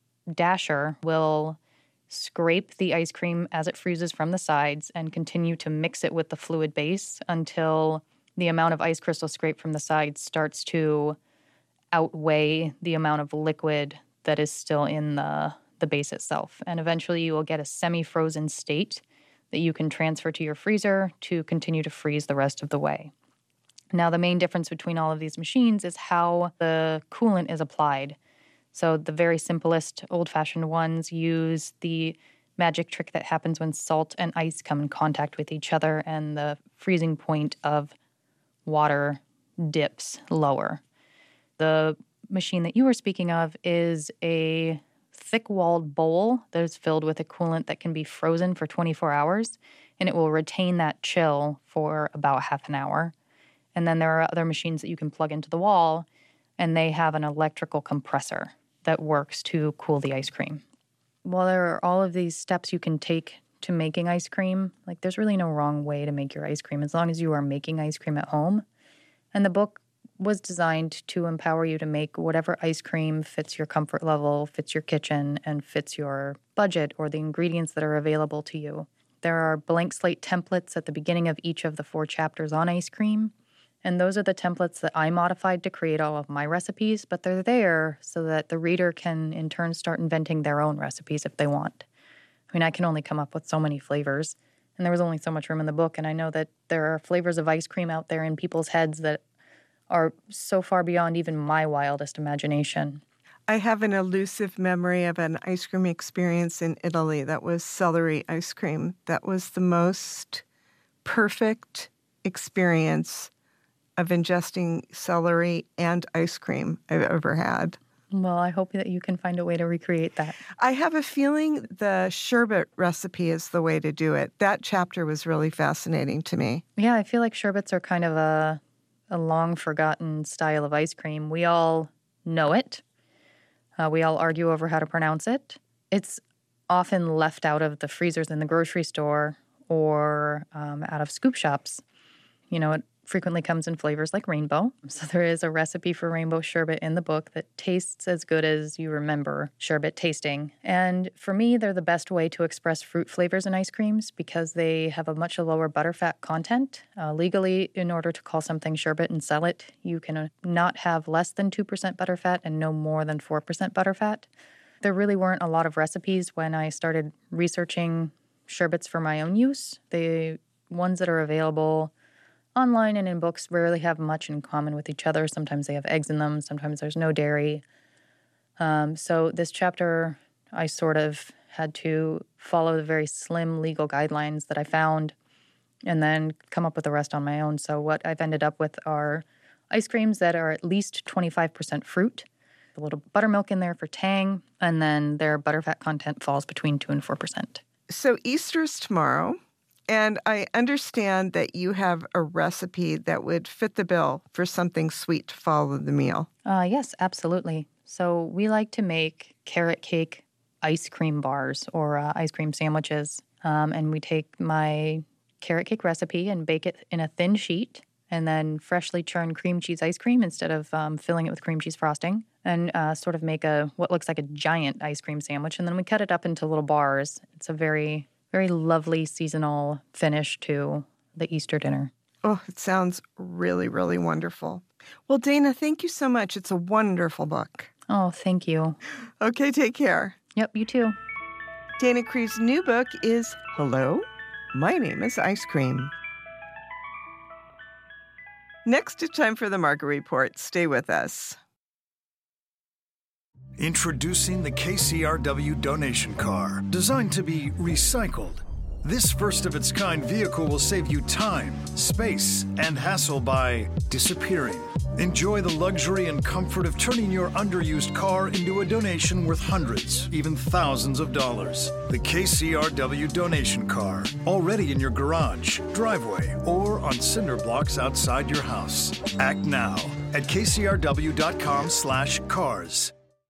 dasher will scrape the ice cream as it freezes from the sides and continue to mix it with the fluid base until the amount of ice crystal scraped from the sides starts to outweigh the amount of liquid that is still in the, the base itself. And eventually you will get a semi-frozen state that you can transfer to your freezer to continue to freeze the rest of the way. Now, the main difference between all of these machines is how the coolant is applied. So the very simplest old-fashioned ones use the magic trick that happens when salt and ice come in contact with each other and the freezing point of water dips lower. The machine that you were speaking of is a thick-walled bowl that is filled with a coolant that can be frozen for twenty-four hours, and it will retain that chill for about half an hour. And then there are other machines that you can plug into the wall, and they have an electrical compressor that works to cool the ice cream. While there are all of these steps you can take to making ice cream, like there's really no wrong way to make your ice cream as long as you are making ice cream at home. And the book was designed to empower you to make whatever ice cream fits your comfort level, fits your kitchen, and fits your budget or the ingredients that are available to you. There are blank slate templates at the beginning of each of the four chapters on ice cream. And those are the templates that I modified to create all of my recipes, but they're there so that the reader can in turn start inventing their own recipes if they want. I mean, I can only come up with so many flavors, and there was only so much room in the book, and I know that there are flavors of ice cream out there in people's heads that are so far beyond even my wildest imagination.
I have an elusive memory of an ice cream experience in Italy that was celery ice cream. That was the most perfect experience of ingesting celery and ice cream I've ever had.
Well, I hope that you can find a way to recreate that.
I have a feeling the sherbet recipe is the way to do it. That chapter was really fascinating to me.
Yeah, I feel like sherbets are kind of a, a long-forgotten style of ice cream. We all know it. Uh, we all argue over how to pronounce it. It's often left out of the freezers in the grocery store or um, out of scoop shops. You know, it frequently comes in flavors like rainbow. So there is a recipe for rainbow sherbet in the book that tastes as good as you remember sherbet tasting. And for me, they're the best way to express fruit flavors in ice creams because they have a much lower butterfat content. Uh, legally, in order to call something sherbet and sell it, you can uh, not have less than two percent butterfat and no more than four percent butterfat. There really weren't a lot of recipes when I started researching sherbets for my own use. The ones that are available online and in books rarely have much in common with each other. Sometimes they have eggs in them. Sometimes there's no dairy. Um, so this chapter, I sort of had to follow the very slim legal guidelines that I found and then come up with the rest on my own. So what I've ended up with are ice creams that are at least twenty-five percent fruit, a little buttermilk in there for tang, and then their butterfat content falls between two and four percent.
So Easter's tomorrow. And I understand that you have a recipe that would fit the bill for something sweet to follow the meal.
Uh, yes, absolutely. So we like to make carrot cake ice cream bars or uh, ice cream sandwiches. Um, and we take my carrot cake recipe and bake it in a thin sheet and then freshly churn cream cheese ice cream instead of um, filling it with cream cheese frosting and uh, sort of make a what looks like a giant ice cream sandwich. And then we cut it up into little bars. It's a very... very lovely seasonal finish to the Easter dinner.
Oh, it sounds really, really wonderful. Well, Dana, thank you so much. It's a wonderful book.
Oh, thank you.
Okay, take care.
Yep, you too.
Dana Cree's new book is Hello, My Name is Ice Cream. Next, it's time for the Market Report. Stay with us.
Introducing the K C R W donation car, designed to be recycled. This first-of-its-kind vehicle will save you time, space, and hassle by disappearing. Enjoy the luxury and comfort of turning your underused car into a donation worth hundreds, even thousands of dollars. The K C R W donation car, already in your garage, driveway, or on cinder blocks outside your house. Act now at kcrw.com slash cars.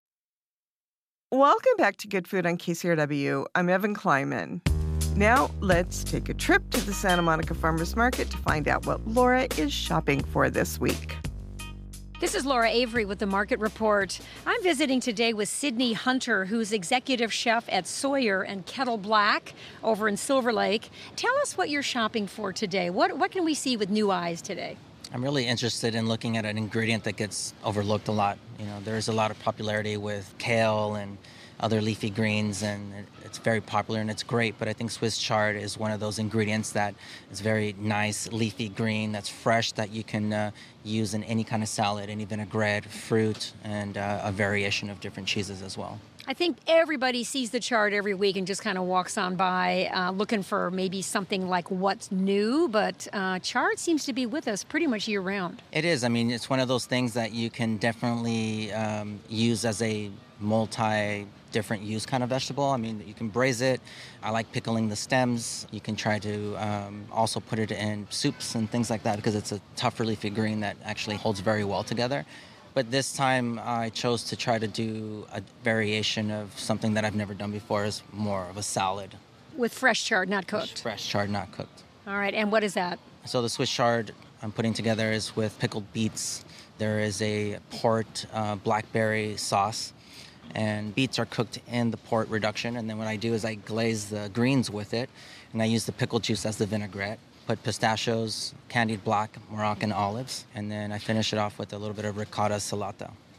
Welcome back to Good Food on K C R W. I'm Evan Kleinman. Now, let's take a trip to the Santa Monica Farmers Market to find out what Laura is shopping for this week.
This is Laura Avery with the Market Report. I'm visiting today with Sydney Hunter, who's executive chef at Sawyer and Kettle Black over in Silver Lake. Tell us what you're shopping for today. What, what can we see with new eyes today?
I'm really interested in looking at an ingredient that gets overlooked a lot. You know, there's a lot of popularity with kale and other leafy greens, and it's very popular and it's great, but I think Swiss chard is one of those ingredients that is very nice, leafy green, that's fresh, that you can uh, use in any kind of salad, any vinaigrette, fruit, and uh, a variation of different cheeses as well.
I think everybody sees the chart every week and just kind of walks on by uh, looking for maybe something like what's new, but uh, chard seems to be with us pretty much year round.
It is. I mean, it's one of those things that you can definitely um, use as a multi different use kind of vegetable. I mean, you can braise it. I like pickling the stems. You can try to um, also put it in soups and things like that because it's a tougher leafy green that actually holds very well together. But this time I chose to try to do a variation of something that I've never done before, is more of a salad.
With fresh chard, not cooked?
Fresh chard, not cooked.
All right, and what is that?
So the Swiss chard I'm putting together is with pickled beets. There is a port uh, blackberry sauce, and beets are cooked in the port reduction. And then what I do is I glaze the greens with it, and I use the pickle juice as the vinaigrette. Put pistachios, candied black Moroccan olives, and then I finish it off with a little bit of ricotta salata.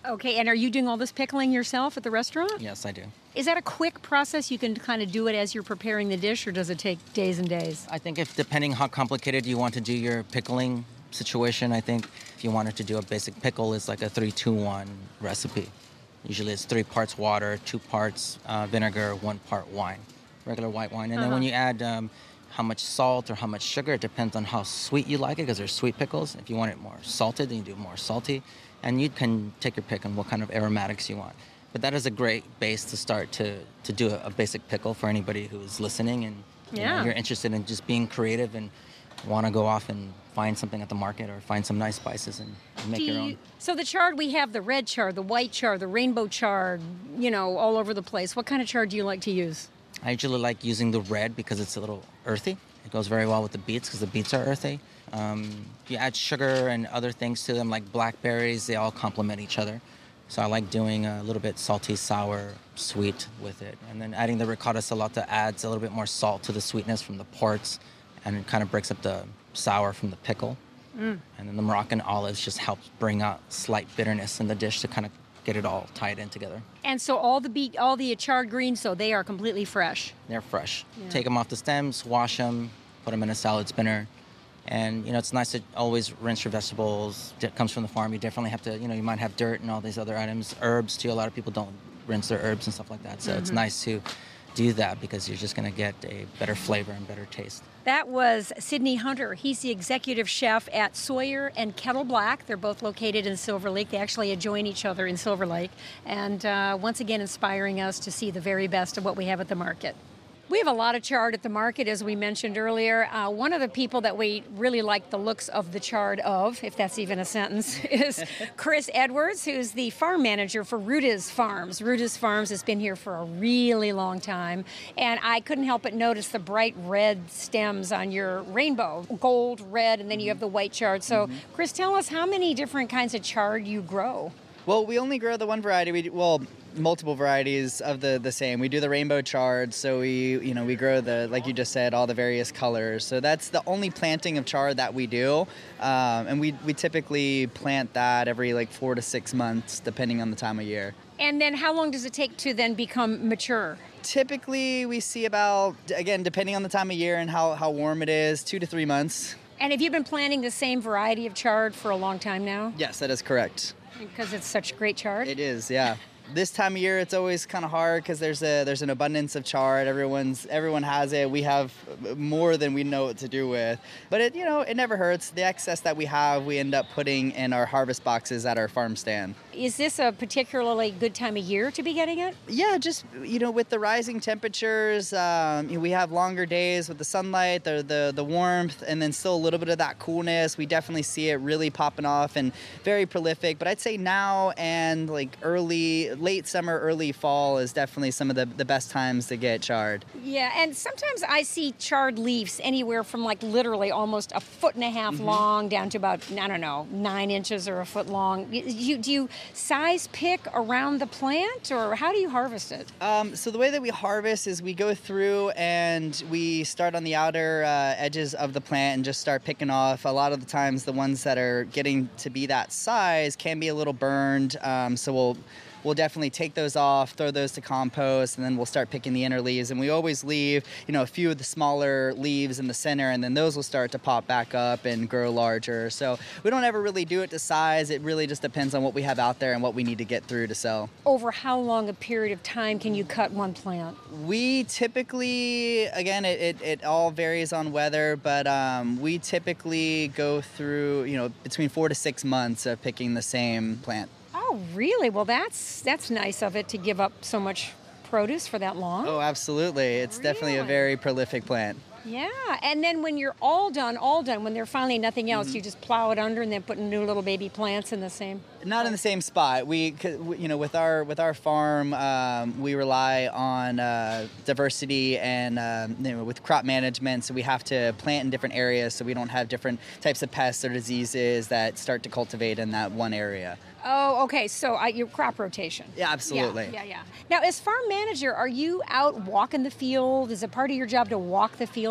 Okay, and are you doing all this pickling yourself at the restaurant?
Yes, I do.
Is that a quick process? You can kind of do it as you're preparing the dish, or does it take days and days?
I think if depending how complicated you want to do your pickling situation, I think if you wanted to do a basic pickle, it's like a three two one recipe. Usually it's three parts water, two parts uh, vinegar, one part wine, regular white wine. And uh-huh. then when you add um, how much salt or how much sugar, it depends on how sweet you like it, because there's sweet pickles. If you want it more salted, then you do more salty. And you can take your pick on what kind of aromatics you want. But that is a great base to start to, to do a, a basic pickle for anybody who is listening and you
yeah.
know, you're interested in just being creative and want to go off and find something at the market or find some nice spices and, and make
Do
your
you,
own.
So the chard, we have the red chard, the white chard, the rainbow chard, you know, all over the place. What kind of chard do you like to use?
I usually like using the red because it's a little earthy. It goes very well with the beets because the beets are earthy. Um, you add sugar and other things to them like blackberries, they all complement each other. So I like doing a little bit salty, sour, sweet with it. And then adding the ricotta salata adds a little bit more salt to the sweetness from the ports, and it kind of breaks up the sour from the pickle. Mm. And then the Moroccan olives just helps bring out slight bitterness in the dish to kind of get it all tied in together.
And so all the beet, all the chard greens, so they are completely fresh?
They're fresh.
Yeah.
Take them off the stems, wash them, put them in a salad spinner. And, you know, it's nice to always rinse your vegetables. It comes from the farm. You definitely have to, you know, you might have dirt and all these other items. Herbs, too. A lot of people don't rinse their herbs and stuff like that. So mm-hmm. it's nice to do that because you're just going to get a better flavor and better taste.
That was Sidney Hunter. He's the executive chef at Sawyer and Kettle Black. They're both located in Silver Lake. They actually adjoin each other in Silver Lake. And uh, once again, inspiring us to see the very best of what we have at the market. We have a lot of chard at the market, as we mentioned earlier. Uh, one of the people that we really like the looks of the chard of, if that's even a sentence, is Chris Edwards, who's the farm manager for Ruda's Farms. Ruda's Farms has been here for a really long time, and I couldn't help but notice the bright red stems on your rainbow, gold, red, and then you have the white chard. So, mm-hmm. Chris, tell us how many different kinds of chard you grow.
Well, we only grow the one variety. We well, multiple varieties of the, the same. We do the rainbow chard, so we you know we grow the like you just said all the various colors. So that's the only planting of chard that we do, um, and we we typically plant that every like four to six months, depending on the time of year.
And then how long does it take to then become mature?
Typically, we see about again depending on the time of year and how how warm it is, two to three months.
And have you been planting the same variety of chard for a long time now?
Yes, that is correct.
Because it's such great chard?
It is, yeah. This time of year, it's always kind of hard because there's a there's an abundance of chard. Everyone's everyone has it. We have more than we know what to do with. But it you know it never hurts. The excess that we have, we end up putting in our harvest boxes at our farm stand.
Is this a particularly good time of year to be getting it?
Yeah, just you know with the rising temperatures, um, we have longer days with the sunlight, the, the the warmth, and then still a little bit of that coolness. We definitely see it really popping off and very prolific. But I'd say now and like early. Late summer, early fall is definitely some of the, the best times to get chard.
Yeah, and sometimes I see chard leaves anywhere from like literally almost a foot and a half mm-hmm. long down to about, I don't know, nine inches or a foot long. You, do you size pick around the plant or how do you harvest it?
Um, so the way that we harvest is we go through and we start on the outer uh, edges of the plant and just start picking off. A lot of the times the ones that are getting to be that size can be a little burned, um, so we'll We'll definitely take those off, throw those to compost, and then we'll start picking the inner leaves. And we always leave, you know, a few of the smaller leaves in the center, and then those will start to pop back up and grow larger. So we don't ever really do it to size. It really just depends on what we have out there and what we need to get through to sell.
Over how long a period of time can you cut one plant?
We typically, again, it, it, it all varies on weather, but um, we typically go through, you know, between four to six months of picking the same plant.
Oh, really? Well, that's that's nice of it to give up so much produce for that long.
Oh, absolutely. It's
really?
Definitely a very prolific plant.
Yeah, and then when you're all done, all done, when there's finally nothing else, mm-hmm. you just plow it under and then put new little baby plants in the same.
Not place. In the same spot. We, you know, with our with our farm, um, we rely on uh, diversity and um, you know, with crop management. So we have to plant in different areas, so we don't have different types of pests or diseases that start to cultivate in that one area.
Oh, okay. So uh, your crop rotation.
Yeah, absolutely.
Yeah, yeah, yeah. Now, as farm manager, are you out walking the field? Is it part of your job to walk the field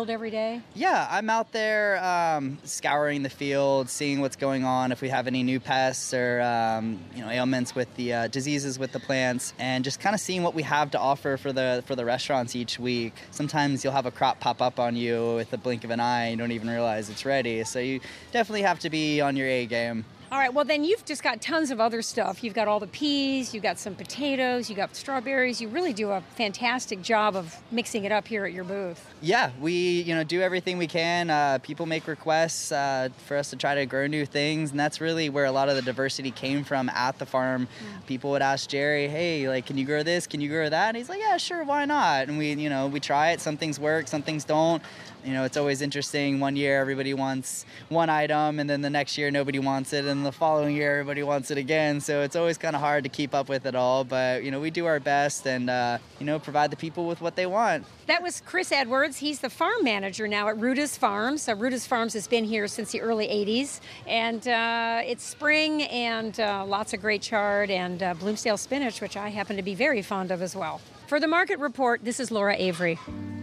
field every day?
Yeah, I'm out there um, scouring the field, seeing what's going on, if we have any new pests or um, you know ailments with the uh, diseases with the plants, and just kind of seeing what we have to offer for the for the restaurants each week. Sometimes you'll have a crop pop up on you with the blink of an eye and you don't even realize it's ready. So you definitely have to be on your A game.
All right, well, then you've just got tons of other stuff. You've got all the peas, you've got some potatoes, you've got strawberries. You really do a fantastic job of mixing it up here at your booth.
Yeah, we you know do everything we can. Uh, people make requests uh, for us to try to grow new things, and that's really where a lot of the diversity came from at the farm. Mm. People would ask Jerry, hey, like, can you grow this? Can you grow that? And he's like, yeah, sure, why not? And we, you know, we try it. Some things work, some things don't. You know, it's always interesting. One year everybody wants one item, and then the next year nobody wants it, and the following year everybody wants it again. So it's always kind of hard to keep up with it all. But, you know, we do our best and, uh, you know, provide the people with what they want.
That was Chris Edwards. He's the farm manager now at Ruda's Farms. So Ruda's Farms has been here since the early eighties. And uh, it's spring and uh, lots of great chard and uh, Bloomsdale spinach, which I happen to be very fond of as well. For the Market Report, this is Laura Avery.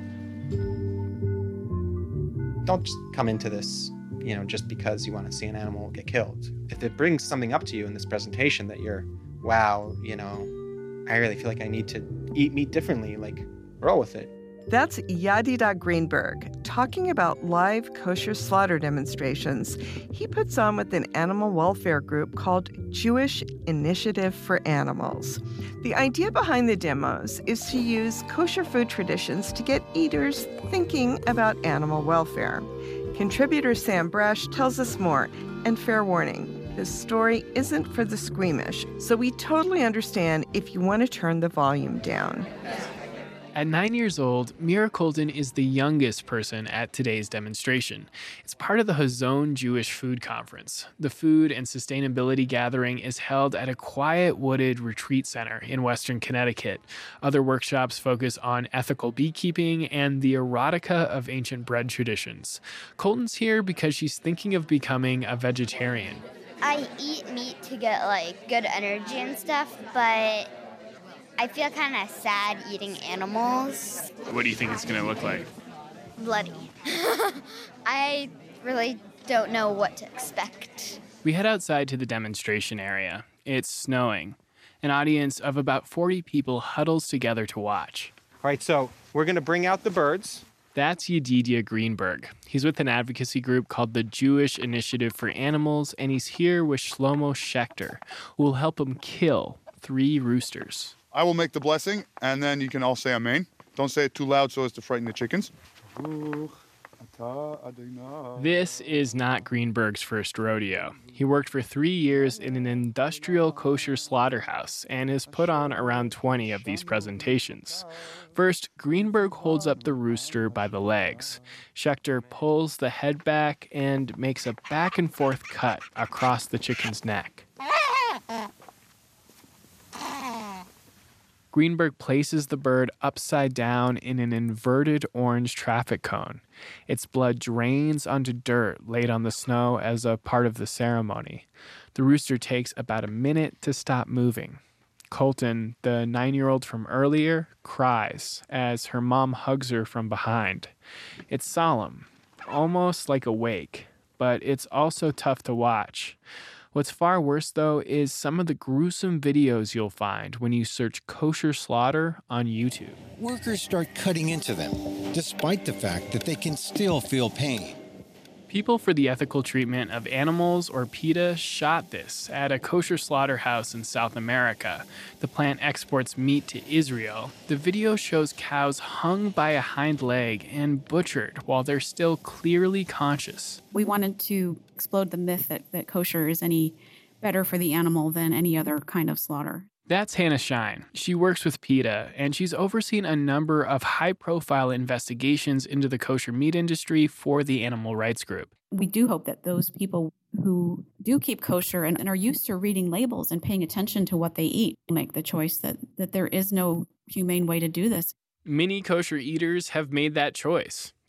Don't just come into this, you know, just because you want to see an animal get killed. If it brings something up to you in this presentation that you're, wow, you know, I really feel like I need to eat meat differently, like, roll with it.
That's Yadida Greenberg talking about live kosher slaughter demonstrations he puts on with an animal welfare group called Jewish Initiative for Animals. The idea behind the demos is to use kosher food traditions to get eaters thinking about animal welfare. Contributor Sam Brash tells us more, and fair warning, this story isn't for the squeamish, so we totally understand if you want to turn the volume down.
At nine years old, Mira Colton is the youngest person at today's demonstration. It's part of the Hazon Jewish Food Conference. The food and sustainability gathering is held at a quiet wooded retreat center in Western Connecticut. Other workshops focus on ethical beekeeping and the erotica of ancient bread traditions. Colton's here because she's thinking of becoming a vegetarian.
I eat meat to get, like, good energy and stuff, but I feel kind of sad eating animals.
What do you think it's going to look like?
Bloody. I really don't know what to expect.
We head outside to the demonstration area. It's snowing. An audience of about forty people huddles together to watch.
All right, so we're going to bring out the birds.
That's Yedidia Greenberg. He's with an advocacy group called the Jewish Initiative for Animals, and he's here with Shlomo Schechter, who will help him kill three roosters.
I will make the blessing, and then you can all say amen. Don't say it too loud so as to frighten the chickens.
This is not Greenberg's first rodeo. He worked for three years in an industrial kosher slaughterhouse and has put on around twenty of these presentations. First, Greenberg holds up the rooster by the legs. Schechter pulls the head back and makes a back and forth cut across the chicken's neck. Greenberg places the bird upside down in an inverted orange traffic cone. Its blood drains onto dirt laid on the snow as a part of the ceremony. The rooster takes about a minute to stop moving. Colton, the nine-year-old from earlier, cries as her mom hugs her from behind. It's solemn, almost like a wake, but it's also tough to watch. What's far worse, though, is some of the gruesome videos you'll find when you search kosher slaughter on YouTube.
Workers start cutting into them, despite the fact that they can still feel pain.
People for the Ethical Treatment of Animals, or PETA, shot this at a kosher slaughterhouse in South America. The plant exports meat to Israel. The video shows cows hung by a hind leg and butchered while they're still clearly conscious.
We wanted to explode the myth that, that kosher is any better for the animal than any other kind of slaughter.
That's Hannah Shine. She works with PETA, and she's overseen a number of high-profile investigations into the kosher meat industry for the animal rights group.
We do hope that those people who do keep kosher and, and are used to reading labels and paying attention to what they eat make the choice that, that there is no humane way to do this.
Many kosher eaters have made that choice.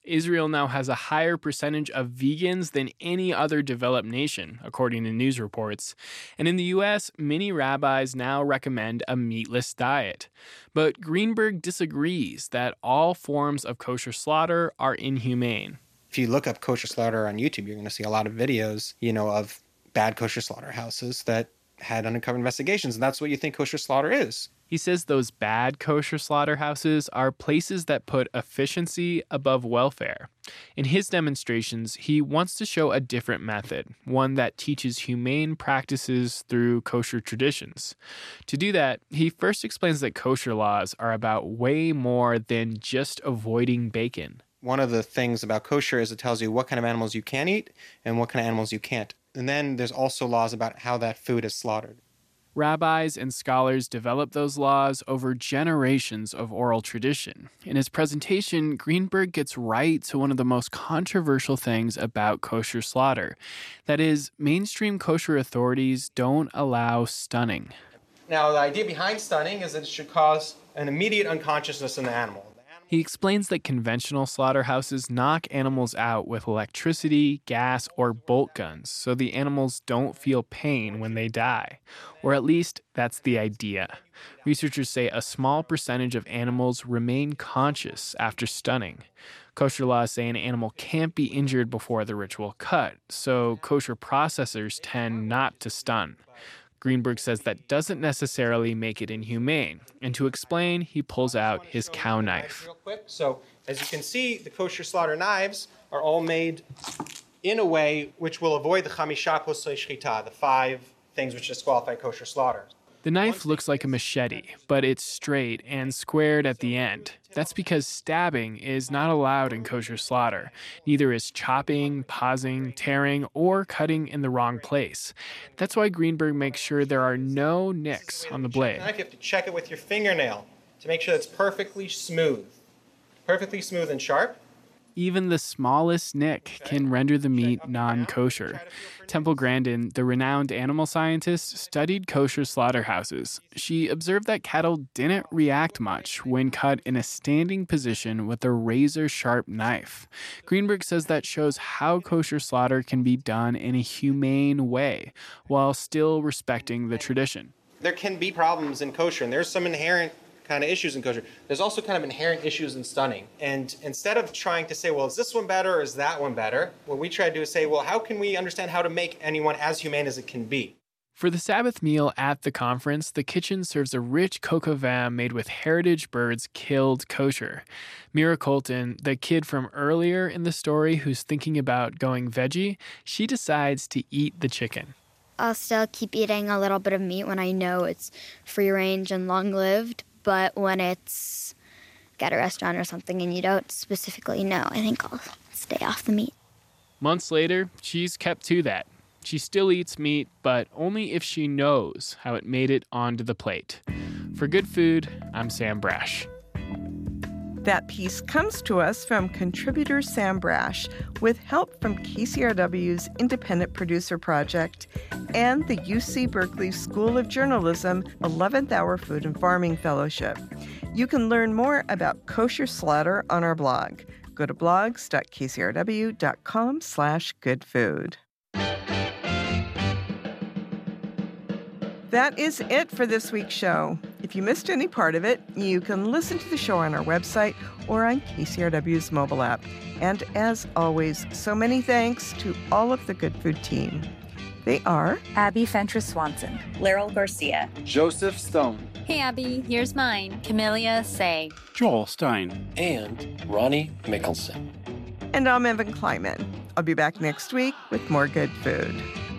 Israel now has a higher percentage of vegans than any other developed nation, according to news reports. And in the U S, many rabbis now recommend a meatless diet. But Greenberg disagrees that all forms of kosher slaughter are inhumane.
If you look up kosher slaughter on YouTube, you're going to see a lot of videos, you know, of bad kosher slaughterhouses that had undercover investigations, and that's what you think kosher slaughter is.
He says those bad kosher slaughterhouses are places that put efficiency above welfare. In his demonstrations, he wants to show a different method, one that teaches humane practices through kosher traditions. To do that, he first explains that kosher laws are about way more than just avoiding bacon.
One of the things about kosher is it tells you what kind of animals you can eat and what kind of animals you can't. And then there's also laws about how that food is slaughtered.
Rabbis and scholars developed those laws over generations of oral tradition. In his presentation, Greenberg gets right to one of the most controversial things about kosher slaughter. That is, mainstream kosher authorities don't allow stunning.
Now, the idea behind stunning is that it should cause an immediate unconsciousness in the animal.
He explains that conventional slaughterhouses knock animals out with electricity, gas, or bolt guns, so the animals don't feel pain when they die. Or at least, that's the idea. Researchers say a small percentage of animals remain conscious after stunning. Kosher laws say an animal can't be injured before the ritual cut, so kosher processors tend not to stun. Greenberg says that doesn't necessarily make it inhumane. And to explain, he pulls out his cow knife.
Real quick. So, as you can see, the kosher slaughter knives are all made in a way which will avoid the chamisha posei shchita, the five things which disqualify kosher slaughter.
The knife looks like a machete, but it's straight and squared at the end. That's because stabbing is not allowed in kosher slaughter. Neither is chopping, pausing, tearing, or cutting in the wrong place. That's why Greenberg makes sure there are no nicks on the blade.
You have to check it with your fingernail to make sure it's perfectly smooth. Perfectly smooth and sharp.
Even the smallest nick can render the meat non-kosher. Temple Grandin, the renowned animal scientist, studied kosher slaughterhouses. She observed that cattle didn't react much when cut in a standing position with a razor-sharp knife. Greenberg says that shows how kosher slaughter can be done in a humane way while still respecting the tradition.
There can be problems in kosher, and there's some inherent kind of issues in kosher. There's also kind of inherent issues in stunning. And instead of trying to say, well, is this one better or is that one better? What we try to do is say, well, how can we understand how to make anyone as humane as it can be?
For the Sabbath meal at the conference, the kitchen serves a rich coq au vin made with heritage birds killed kosher. Mira Colton, the kid from earlier in the story who's thinking about going veggie, she decides to eat the chicken.
I'll still keep eating a little bit of meat when I know it's free range and long-lived. But when it's at a restaurant or something and you don't specifically know, I think I'll stay off the meat.
Months later, she's kept to that. She still eats meat, but only if she knows how it made it onto the plate. For Good Food, I'm Sam Brash.
That piece comes to us from contributor Sam Brash with help from K C R W's Independent Producer Project and the U C Berkeley School of Journalism eleventh Hour Food and Farming Fellowship. You can learn more about kosher slaughter on our blog. Go to blogs dot k c r w dot com slash good food. That is it for this week's show. If you missed any part of it, you can listen to the show on our website or on K C R W's mobile app. And as always, so many thanks to all of the Good Food team. They are
Abby Fentress Swanson,
Laurel Garcia,
Joseph Stone.
Hey Abby, here's mine, Camellia Say,
Joel Stein,
and Ronnie Mickelson.
And I'm Evan Kleiman. I'll be back next week with more Good Food.